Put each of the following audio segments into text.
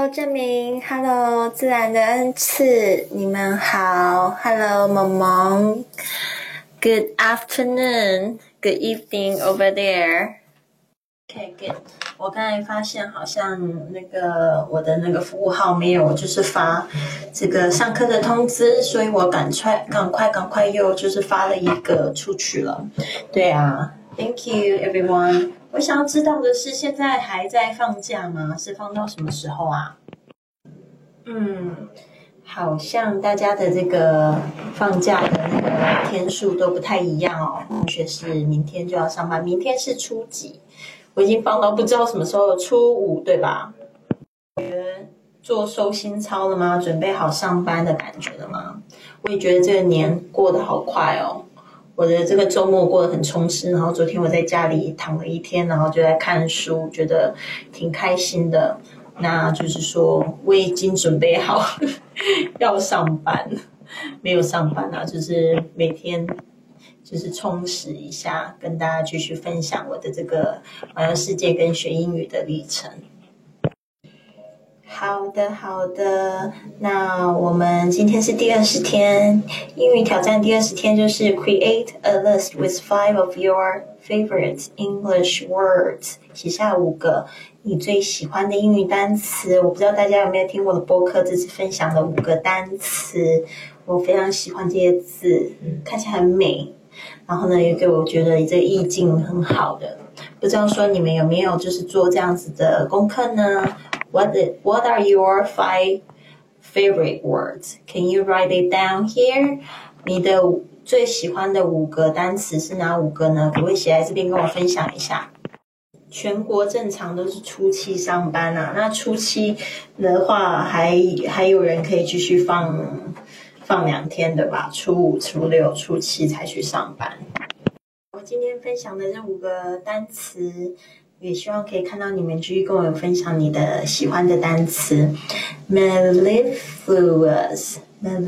Hello 正明 ，Hello 自然的恩赐，你们好 ，Hello 萌萌 ，Good afternoon, good evening over there. Okay, good. 我刚才发现好像我的服务号没有就是发这个上课的通知，所以我赶快又就是发了一个出去了。对啊 ，Thank you everyone. 我想要知道的是，现在还在放假吗？是放到什么时候啊？好像大家的这个放假的天数都不太一样哦。同学是明天就要上班，明天是初几？我已经放到不知道什么时候，初5对吧？做收心操了吗？准备好上班的感觉了吗？我也觉得这个年过得好快哦。我的这个周末过得很充实，然后昨天我在家里躺了一天，然后就在看书，觉得挺开心的。那就是说我已经准备好要上班，没有上班啊，就是每天就是充实一下，跟大家继续分享我的这个环游世界跟学英语的历程。好的，那我们今天是第20天，英语挑战第20天就是 Create a list with 5 of your favorite English words， 写下5个你最喜欢的英语单词。我不知道大家有没有听我的播客，这次分享了5个单词，我非常喜欢这些字，看起来很美，然后呢也给我觉得这个意境很好的。不知道说你们有没有就是做这样子的功课呢？What are your 5 favorite words? Can you write it down here? 你的最喜欢的5个单词是哪5个呢？可不可以写在这边跟我分享一下？全国正常都是初7上班啊，那初7的话还有人可以继续放2天的吧？初5、初6、初7才去上班。我今天分享的这5个单词，也希望可以看到你们继续跟我分享你的喜欢的单词。mellifluous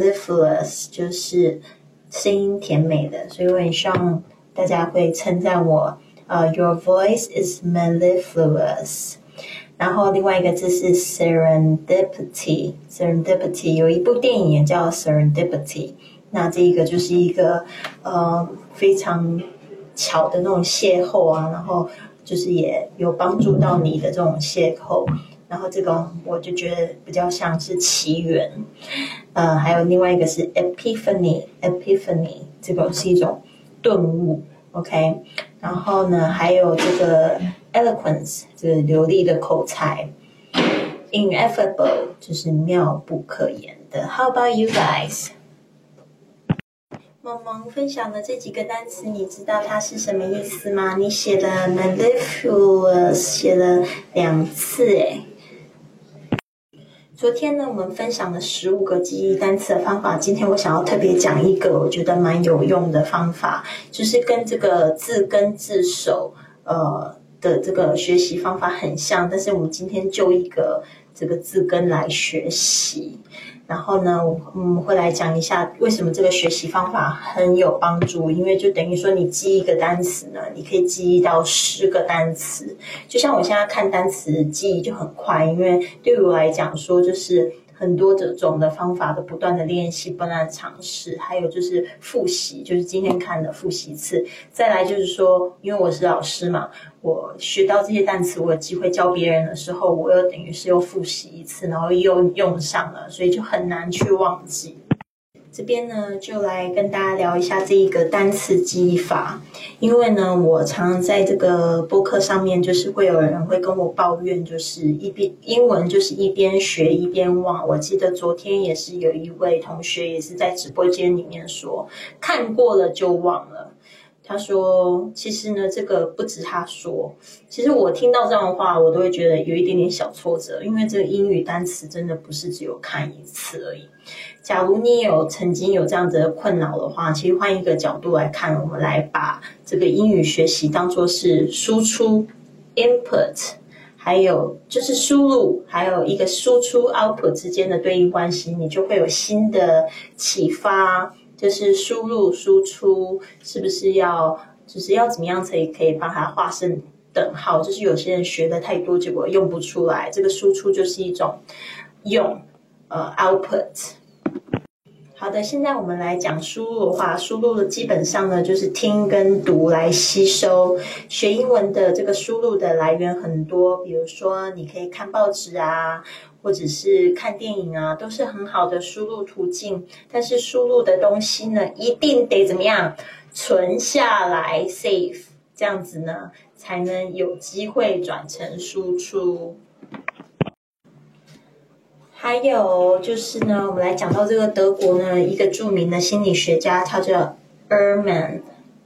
就是声音甜美的，所以我很希望大家会称赞我。Your voice is mellifluous。然后另外一个字是 serendipity 有一部电影也叫 serendipity， 那这一个就是一个非常巧的那种邂逅啊，然后就是也有帮助到你的这种邂逅，然后这个我就觉得比较像是起源。还有另外一个是 epiphany 这个是一种顿悟 OK， 然后呢还有这个 eloquence 这个流利的口才， ineffable 就是妙不可言的。 How about you guys？萌萌分享的这几个单词，你知道它是什么意思吗？你写了 mellifluous 写了2次诶。昨天呢，我们分享了15个记忆单词的方法。今天我想要特别讲一个我觉得蛮有用的方法，就是跟这个字根字首的这个学习方法很像，但是我们今天就一个这个字根来学习。然后呢，我们会来讲一下为什么这个学习方法很有帮助，因为就等于说你记一个单词呢，你可以记忆到10个单词。就像我现在看单词记忆就很快，因为对于我来讲说就是很多种的方法的不断的练习，不断的尝试，还有就是复习，就是今天看的复习一次。再来就是说，因为我是老师嘛，我学到这些单词，我有机会教别人的时候，我又等于是又复习一次，然后又用上了，所以就很难去忘记。这边呢，就来跟大家聊一下这一个单词记忆法。因为呢，我常常在这个播客上面，就是会有人会跟我抱怨，就是英文就是一边学一边忘。我记得昨天也是有一位同学也是在直播间里面说，看过了就忘了。他说其实呢，这个不止他说，其实我听到这样的话我都会觉得有一点点小挫折，因为这个英语单词真的不是只有看一次而已。假如你曾经有这样子的困扰的话，其实换一个角度来看，我们来把这个英语学习当作是输出 input， 还有就是输入，还有一个输出 output 之间的对应关系，你就会有新的启发。就是输入输出是不是要怎么样才可以把它化身等号，就是有些人学的太多，结果用不出来。这个输出就是一种用output。好的，现在我们来讲输入的话，输入的基本上呢就是听跟读来吸收。学英文的这个输入的来源很多，比如说你可以看报纸啊，或者是看电影啊，都是很好的输入途径。但是输入的东西呢，一定得怎么样？存下来 ，save， 这样子呢才能有机会转成输出。还有就是呢，我们来讲到这个德国呢，一个著名的心理学家，他叫 Erman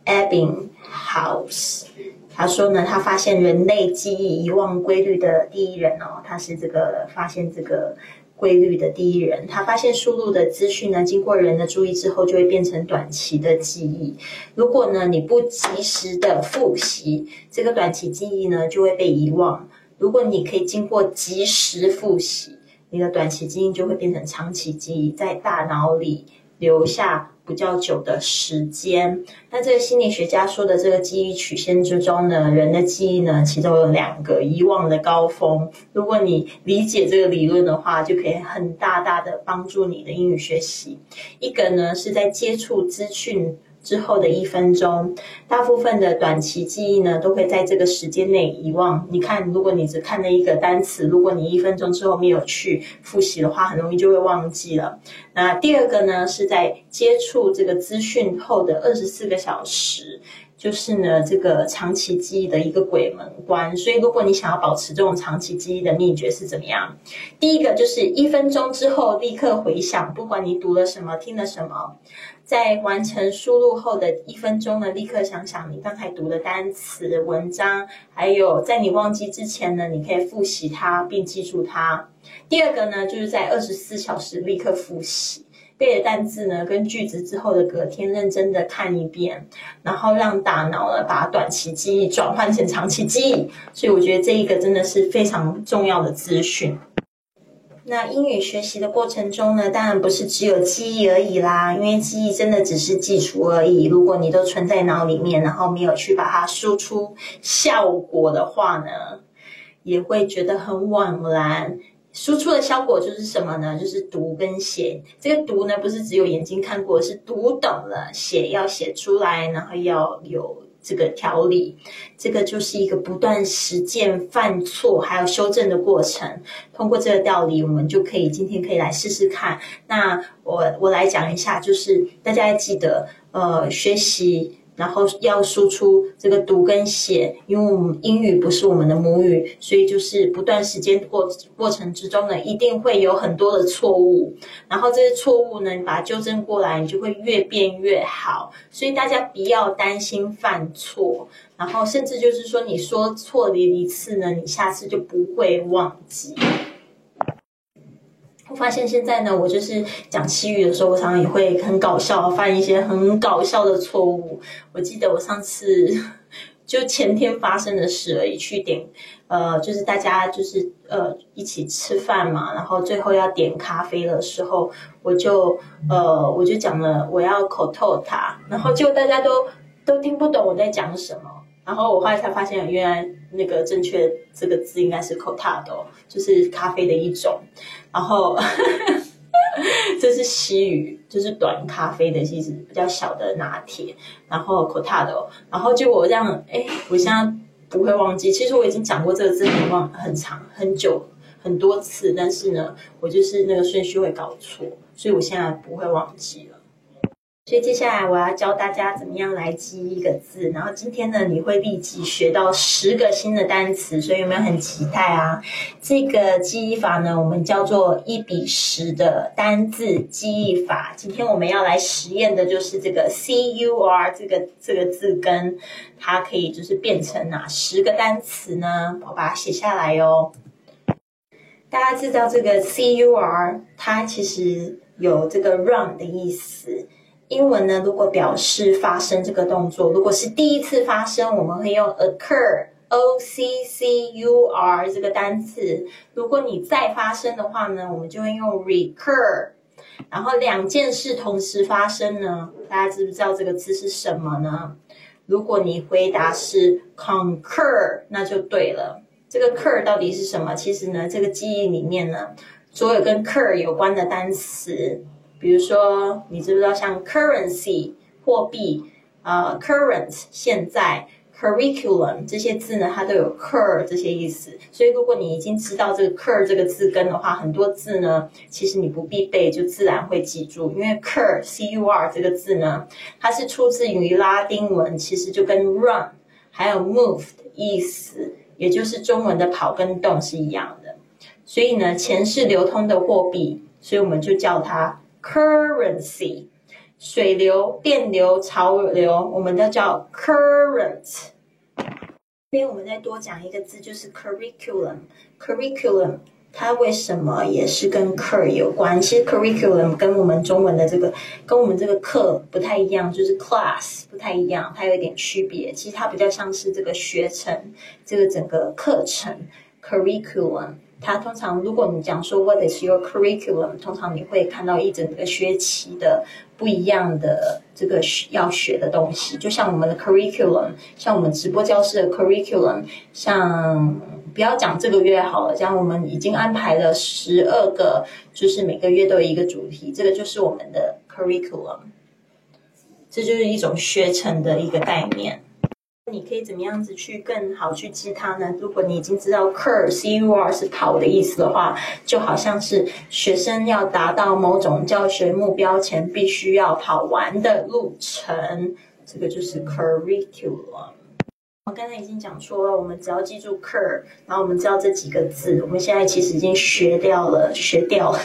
Ebbinghaus。他说呢，他发现人类记忆遗忘规律的第一人哦，他是这个发现这个规律的第一人。他发现输入的资讯呢，经过人的注意之后，就会变成短期的记忆。如果呢你不及时的复习，这个短期记忆呢就会被遗忘。如果你可以经过及时复习，你的短期记忆就会变成长期记忆，在大脑里留下比较久的时间。那这个心理学家说的这个记忆曲线之中呢，人的记忆呢，其中有2个遗忘的高峰。如果你理解这个理论的话，就可以很大的帮助你的英语学习。一个呢是在接触资讯之后的1分钟，大部分的短期记忆呢都会在这个时间内遗忘。你看，如果你只看了一个单词，如果你1分钟之后没有去复习的话，很容易就会忘记了。那第2个呢是在接触这个资讯后的24个小时，就是呢这个长期记忆的一个鬼门关。所以如果你想要保持这种长期记忆的秘诀是怎么样？第一个就是1分钟之后立刻回想，不管你读了什么听了什么，在完成输入后的1分钟呢，立刻想想你刚才读的单词、文章，还有在你忘记之前呢，你可以复习它并记住它。第2个呢，就是在24小时立刻复习，背了单字呢跟句子之后的隔天认真的看一遍，然后让大脑呢把短期记忆转换成长期记忆。所以我觉得这一个真的是非常重要的资讯。那英语学习的过程中呢，当然不是只有记忆而已啦，因为记忆真的只是基础而已。如果你都存在脑里面，然后没有去把它输出效果的话呢，也会觉得很惘然。输出的效果就是什么呢？就是读跟写。这个读呢，不是只有眼睛看过，是读懂了，写要写出来，然后要有这个条理。这个就是一个不断实践、犯错还有修正的过程。通过这个道理，我们就可以今天可以来试试看。那我来讲一下，就是大家要记得学习，然后要输出这个读跟写，因为我们英语不是我们的母语，所以就是不断时间过程之中呢，一定会有很多的错误，然后这些错误呢，你把它纠正过来，你就会越变越好。所以大家不要担心犯错，然后甚至就是说你说错了1次呢，你下次就不会忘记。我发现现在呢，我就是讲西语的时候，我常常也会很搞笑，犯一些很搞笑的错误。我记得我上次就前天发生的事而已，去点就是大家就是一起吃饭嘛，然后最后要点咖啡的时候，我就讲了我要口透它，然后结果大家都听不懂我在讲什么。然后我后来才发现，原来那个正确这个字应该是 cortado， 就是咖啡的一种。然后这是西语，就是短咖啡的意思，比较小的拿铁。然后 cortado， 然后结果我这样，我现在不会忘记。其实我已经讲过这个字很长很久很多次，但是呢，我就是那个顺序会搞错，所以我现在不会忘记了。所以接下来我要教大家怎么样来记一个字，然后今天呢你会立即学到10个新的单词，所以有没有很期待啊？这个记忆法呢，我们叫做1:10的单字记忆法。今天我们要来实验的就是这个 CUR 这个字根，它可以就是变成哪10个单词呢？我把它写下来哦。大家知道这个 CUR 它其实有这个 run 的意思。英文呢，如果表示发生这个动作，如果是第一次发生，我们会用 occur OCCUR 这个单词。如果你再发生的话呢，我们就会用 recur。然后2件事同时发生呢，大家知不知道这个字是什么呢？ 如果你回答是 concur， 那就对了。这个 cur 到底是什么？其实呢，这个记忆里面呢，所有跟 cur 有关的单词，比如说，你知不知道像 currency 货币current 现在 curriculum 这些字呢，它都有 cur 这些意思。所以如果你已经知道这个 cur 这个字根的话，很多字呢，其实你不必背，就自然会记住。因为 cur C-U-R 这个字呢，它是出自于拉丁文，其实就跟 run 还有 move 的意思，也就是中文的跑跟动是一样的。所以呢，钱是流通的货币，所以我们就叫它 currency。水流、电流、潮流，我们都叫 current。这边我们再多讲一个字，就是 curriculum。curriculum 它为什么也是跟 cur 有关？其实 curriculum 跟我们中文的跟我们这个课不太一样，就是 class 不太一样，它有一点区别。其实它比较像是这个学程，这个整个课程 curriculum。它通常，如果你讲说 What is your curriculum？ 通常你会看到一整个学期的不一样的这个要学的东西，就像我们的 curriculum， 像我们直播教室的 curriculum， 像不要讲这个月好了，像我们已经安排了12个，就是每个月都有一个主题，这个就是我们的 curriculum， 这就是一种学程的一个概念。你可以怎么样子去更好去记它呢？如果你已经知道 cur C-U-R 是跑的意思的话，就好像是学生要达到某种教学目标前必须要跑完的路程，这个就是 curriculum。我刚才已经讲说了，我们只要记住 cur， 然后我们知道这几个字，我们现在其实已经学到了3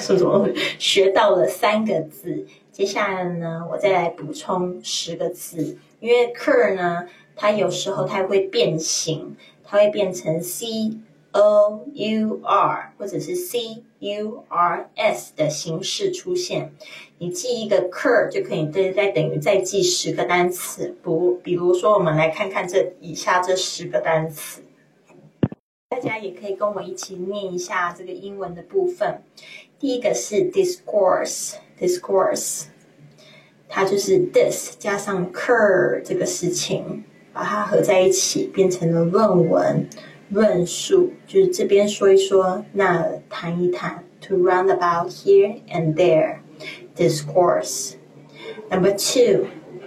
个字。接下来呢，我再来补充10个字，因为 cur 呢，它有时候它会变形，它会变成 C-O-U-R 或者是 C-U-R-S 的形式出现。你记一个 cur 就可以等于再记10个单词。比如说，我们来看看以下这10个单词。大家也可以跟我一起念一下这个英文的部分。第一个是 discourse， 它就是 this 加上 cur 这个事情，把它合在一起变成了论文、论述，就是这边说一说，那谈一谈。To round about here and there, discourse. Number 2,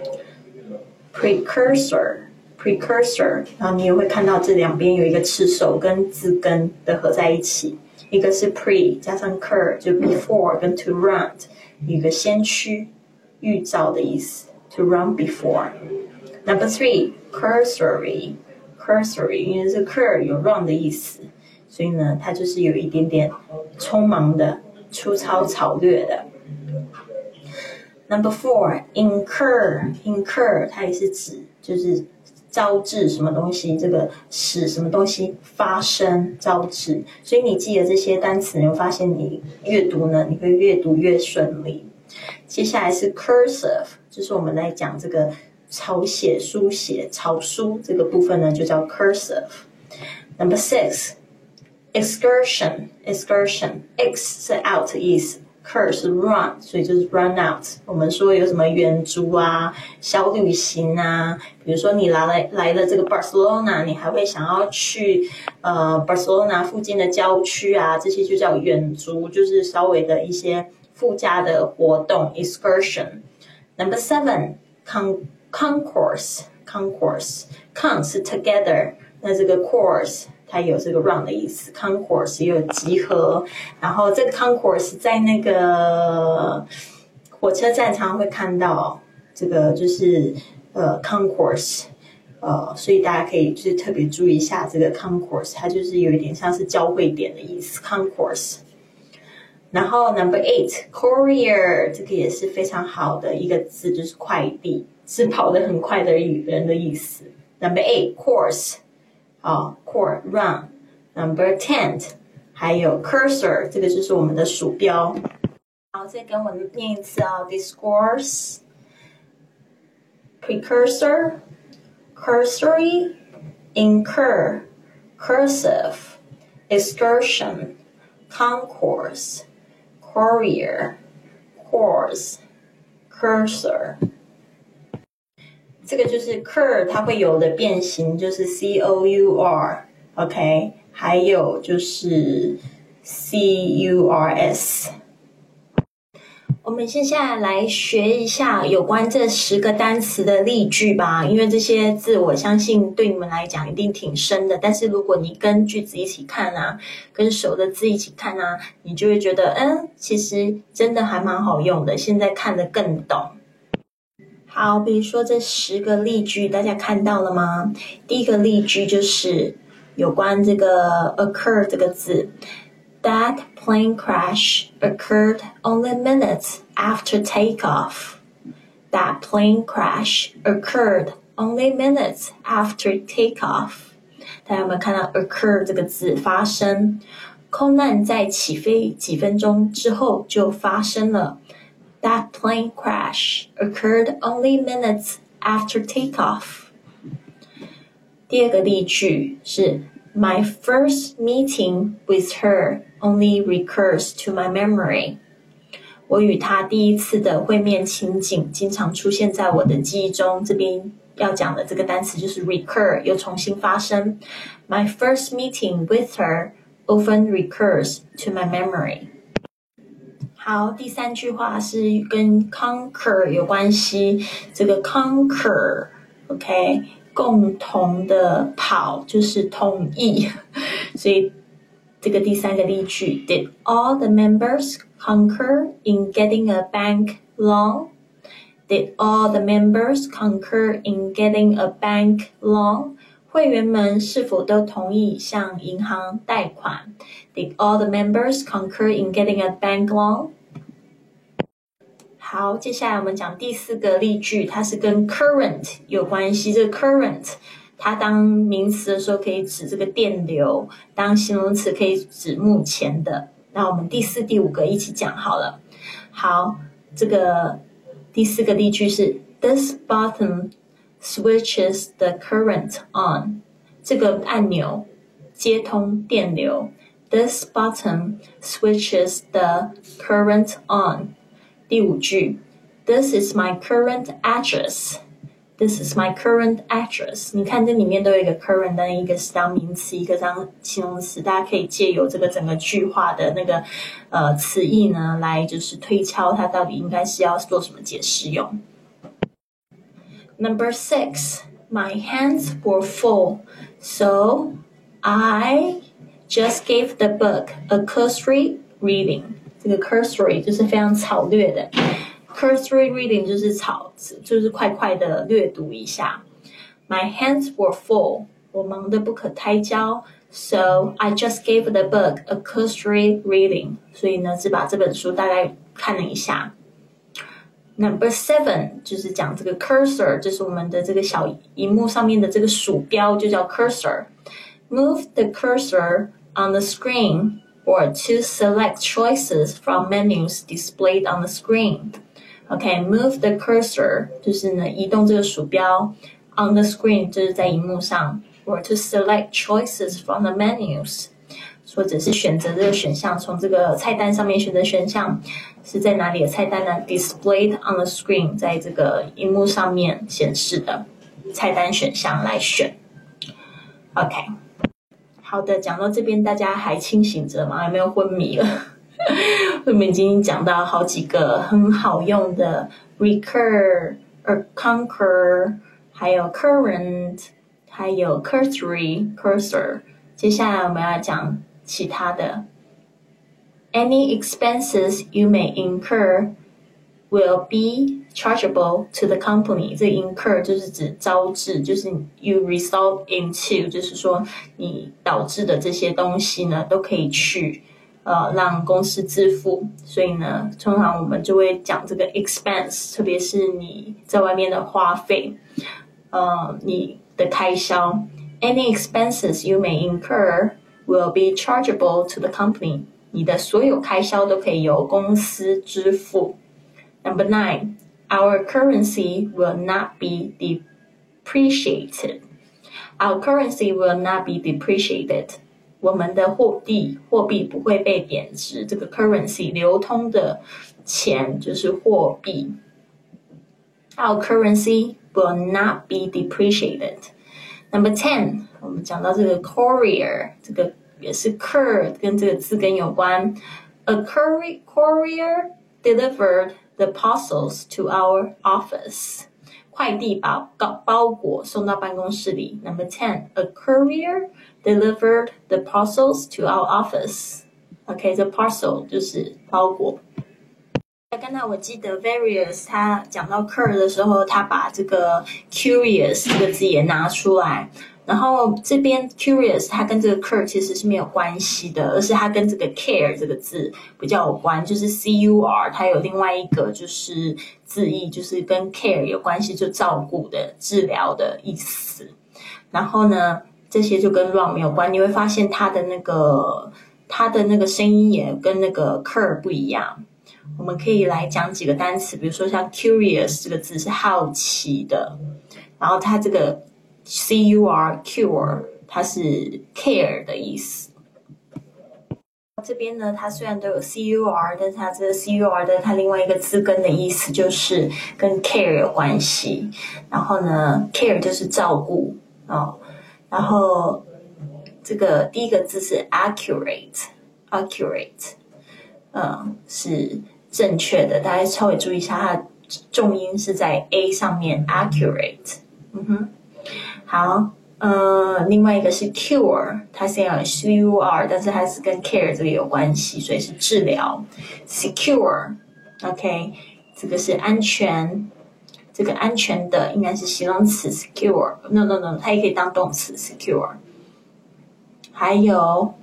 precursor， 然后你也会看到这两边有一个词首跟字根的合在一起，一个是 pre 加上 cur， 就 before 跟 to run， 有一个先驱、预兆的意思 ，to run before。Number 3, cursory， 因为是 cur 有 run 的意思，所以呢，它就是有一点点匆忙的、粗糙草略的。Number 4, incur 它也是指就是招致什么东西，这个使什么东西发生招致，所以你记得这些单词，你会发现你阅读呢，你会越读越顺利。接下来是 cursive， 就是我们来讲这个草写、书写、草书这个部分呢，就叫 cursive。Number 6, excursion X 是 out 的意思，cur 是 run， 所以就是 run out。我们说有什么远足啊、小旅行啊，比如说你来了这个 Barcelona， 你还会想要去Barcelona 附近的郊区啊，这些就叫远足，就是稍微的一些附加的活动 excursion。Number 7, concourse con 是 together， 那这个 course它有这个 run 的意思 ，concourse 也有集合，然后这个 concourse 在那个火车站常常会看到，这个就是concourse，所以大家可以就是特别注意一下这个 concourse， 它就是有一点像是交汇点的意思 concourse。然后 Number 8, courier 这个也是非常好的一个字，就是快递，是跑得很快的人的意思。Number 8, course。core run。 Number 10 还有 cursor， 这个就是我们的鼠标。好，再跟我念一次discourse， precursor， cursory， incur， cursive， excursion， concourse， courier， course， cursor。 这个就是 cur 它会有的变形，就是 COUR，OK， 还有就是 CURS。我们接下来学一下有关这10个单词的例句吧，因为这些字我相信对你们来讲一定挺深的，但是如果你跟句子一起看啊，跟熟的字一起看啊，你就会觉得其实真的还蛮好用的，现在看得更懂。好，比如说这10个例句大家看到了吗？第一个例句就是有关这个 occur 这个字。That plane crash occurred only minutes after takeoff. That plane crash occurred only minutes after takeoff. 大家有没有看到 occur 这个字发生？空难在起飞几分钟之后就发生了。That plane crash occurred only minutes after takeoff. 第二个例句是My first meeting with her only recurs to my memory. 我与她第一次的会面情景经常出现在我的记忆中。这边要讲的这个单词就是 recur， 又重新发生。My first meeting with her often recurs to my memory. 好，第3句话是跟 conquer 有关系。这个 conquer，OK，共同的跑就是同意，所以这个第3个例句 Did all the members concur in getting a bank loan? Did all the members concur in getting a bank loan? 会员们是否都同意向银行贷款？ Did all the members concur in getting a bank loan?好，接下来我们讲第4个例句，它是跟 current 有关系。这个 current 它当名词的时候可以指这个电流，当形容词可以指目前的。那我们第4、第5个一起讲好了。好，这个第4个例句是 This button switches the current on. 这个按钮接通电流。This button switches the current on.第5句 This is my current address. This is my current address. 你看这里面都有一个 current 的，一个是当名词，一个当形容词，大家可以借由这个整个句话的那个词义呢，来就是推敲它到底应该是要做什么解释用。Number 6, my hands were full, so I just gave the book a cursory reading.这个 cursory 就是非常草略的 cursory reading 就是快快的略读一下。My hands were full. 我忙得不可开交 So I just gave the book a cursory reading. 所以呢，只把这本书大概看了一下。Number 7就是讲这个 cursor， 就是我们的这个小荧幕上面的这个鼠标就叫 cursor. Move the cursor on the screen.or to select choices from menus displayed on the screen. Okay, move the cursor 就是呢移动这个鼠标 on the screen 就是在荧幕上 or to select choices from the menus 或者是选择这个选项，从这个菜单上面选择选项是在哪里的菜单呢 displayed on the screen 在这个荧幕上面显示的菜单选项来选。 OK，好的，讲到这边大家还清醒着吗？有没有昏迷了？我们已经讲到好几个很好用的 recur, conquer, 还有 current, 还有 cursory, cursor。接下来我们要讲其他的。Any expenses you may incur will be chargeable to the company. 这 incur 就是指招致，就是 you result into， 就是说你导致的这些东西呢，都可以去让公司支付。所以呢，通常我们就会讲这个 expense， 特别是你在外面的花费，你的开销。Any expenses you may incur will be chargeable to the company. 你的所有开销都可以由公司支付。Number 9, our currency will not be depreciated. Our currency will not be depreciated. 我们的货币不会被贬值。这个 currency 流通的钱就是货币。Our currency will not be depreciated. Number 10， 我们讲到这个 courier， 这个也是 cur 跟这个字根有关。A courier delivered the parcels to our office. 快递把包裹送到办公室里。Number 10, a courier delivered the parcels to our office. OK, the parcel 就是包裹。刚才我记得 Various 他讲到 cur 的时候，他把这个 curious 这个字也拿出来。然后这边 curious 它跟这个 cur 其实是没有关系的，而是它跟这个 care 这个字比较有关，就是 cur 它有另外一个就是字义，就是跟 care 有关系，就照顾的、治疗的意思。然后呢，这些就跟 wrong 没有关，你会发现它的那个声音也跟那个 cur 不一样。我们可以来讲几个单词，比如说像 curious 这个字是好奇的，然后它这个cure 它是 care 的意思。这边呢，它虽然都有 cur， 但是它这个 cur 的它另外一个字根的意思就是跟 care 有关系。然后呢 care 就是照顾哦。然后这个第一个字是 accurate， 是正确的，大家稍微注意一下，它的重音是在 a 上面 accurate。好，另外一个是 cure， 它虽然有 cur， 但是它是跟 care 这个有关系，所以是治疗。secure， OK， 这个是安全，这个安全的应该是形容词 secure，no， 它也可以当动词 secure。还有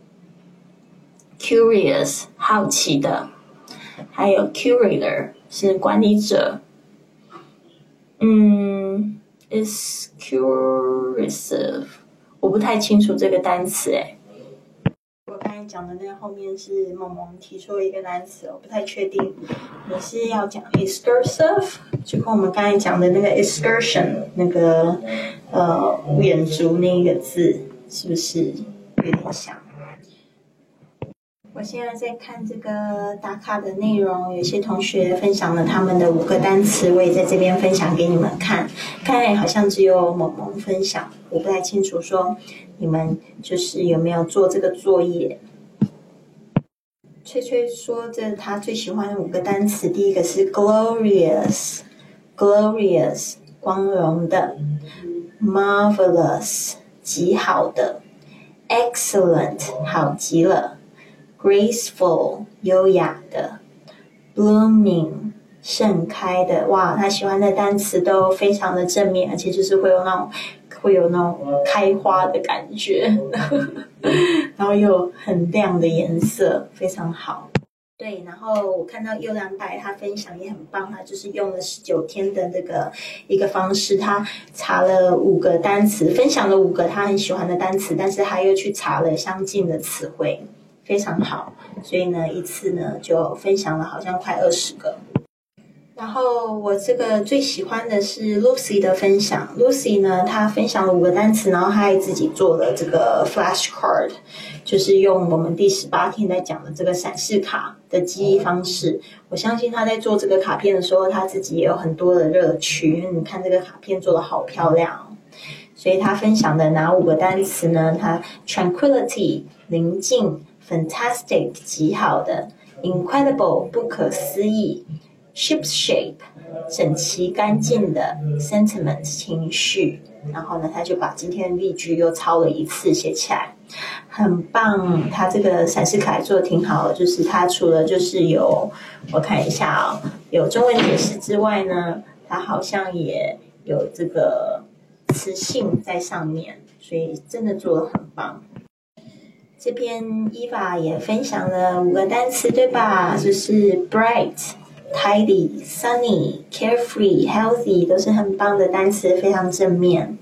curious， 好奇的，还有 curator 是管理者。exclusive 我不太清楚这个单词诶。我刚才讲的那后面是萌萌提出了一个单词，我不太确定你是要讲 excursive， 就跟我们刚才讲的那个 excursion 那个远足那个字是不是有点像？我现在在看这个打卡的内容，有些同学分享了他们的5个单词，我也在这边分享给你们看。看来好像只有萌萌分享，我不太清楚说你们就是有没有做这个作业。翠翠说这是他最喜欢的5个单词，第一个是 glorious， 光荣的， marvelous 极好的， excellent 好极了， graceful 优雅的， blooming 盛开的。哇，他喜欢的单词都非常的正面，而且就是会有那种开花的感觉然后又很亮的颜色，非常好。对，然后我看到优良白他分享也很棒，他就是用了19天的这个一个方式，他查了5个单词，分享了5个他很喜欢的单词，但是他又去查了相近的词汇，非常好。所以呢，一次呢就分享了好像快20个。然后我这个最喜欢的是 Lucy 的分享。Lucy 呢，她分享了5个单词，然后她还自己做了这个 flashcard， 就是用我们第18天在讲的这个闪示卡的记忆方式。我相信她在做这个卡片的时候，她自己也有很多的乐趣，因为你看这个卡片做得好漂亮哦。所以她分享的哪5个单词呢？她 tranquility 宁静， fantastic 极好的， incredible 不可思议，Ship shape 整齐干净的， sentiment 情绪。然后呢，他就把今天的例句又抄了一次写起来，很棒。他这个闪示卡做的挺好的，就是他除了就是有我看一下啊、有中文解释之外呢，他好像也有这个词性在上面，所以真的做得很棒。这边 Eva 也分享了5个单词，对吧？就是 bright、tidy, sunny, carefree, healthy 都是很棒的单词，非常正面。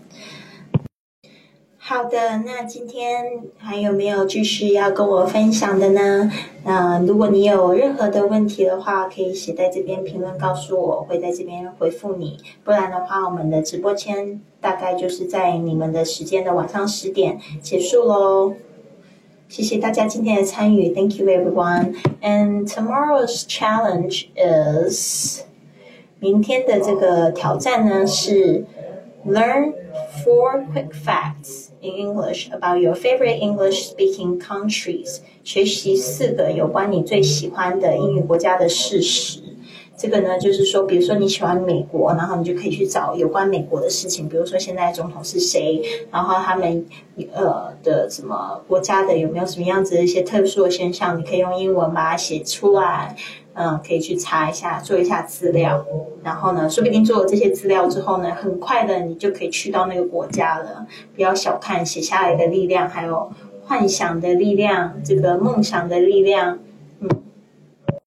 好的，那今天还有没有继续要跟我分享的呢？如果你有任何的问题的话，可以写在这边评论告诉我，会在这边回复你。不然的话，我们的直播间大概就是在你们的时间的晚上10点结束咯。谢谢大家今天的参与 Thank you everyone. And tomorrow's challenge is 明天的这个挑战呢是 Learn 4 quick facts in English about your favorite English-speaking countries. 学习4个有关你最喜欢的英语国家的事实。这个呢，就是说，比如说你喜欢美国，然后你就可以去找有关美国的事情，比如说现在总统是谁，然后他们的什么国家的有没有什么样子的一些特殊的现象，你可以用英文把它写出来，可以去查一下，做一下资料，然后呢，说不定做了这些资料之后呢，很快的你就可以去到那个国家了。不要小看写下来的力量，还有幻想的力量，这个梦想的力量。